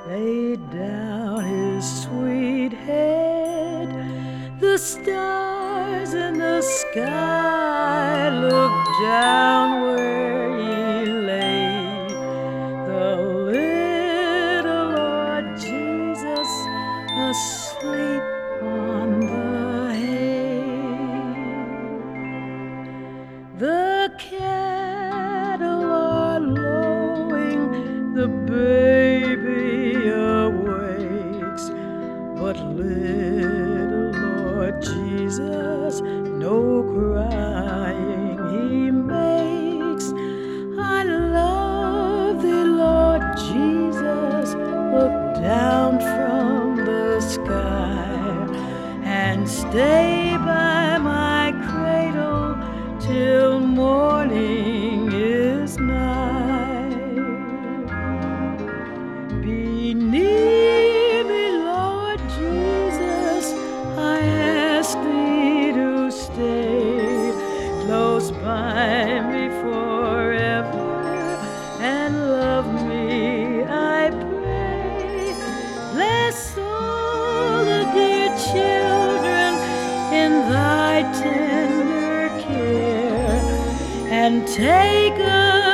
laid down his sweet head. The stars in the sky looked down where he lay. The little Lord Jesus asleep on the hay. The cattle are lowing, the baby awakes, but little Lord Jesus no crying he makes. I love thee, Lord Jesus, look down from the sky and stay by my cradle till morning is nigh. Be near me, Lord Jesus, I ask thee to stay close by me forever and love me, I pray. Bless all the dear children in thy tender care, and take us